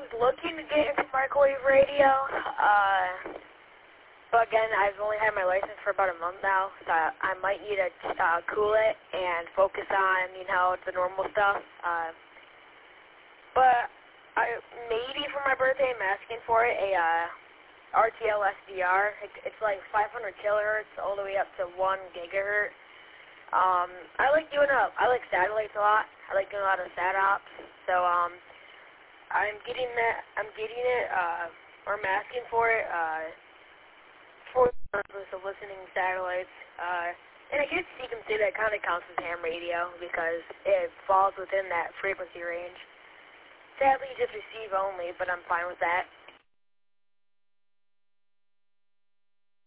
looking to get into microwave radio, but again, I've only had my license for about a month now, so I might need to cool it and focus on, the normal stuff. But maybe for my birthday, I'm asking for it, a RTL SDR. It's like 500 kilohertz all the way up to 1 gigahertz. I like satellites a lot. I like doing a lot of sat ops. So I'm getting it, or I'm asking for it for the purpose of listening to satellites. And I guess you can say that kind of counts as ham radio because it falls within that frequency range. Sadly, just receive only, but I'm fine with that.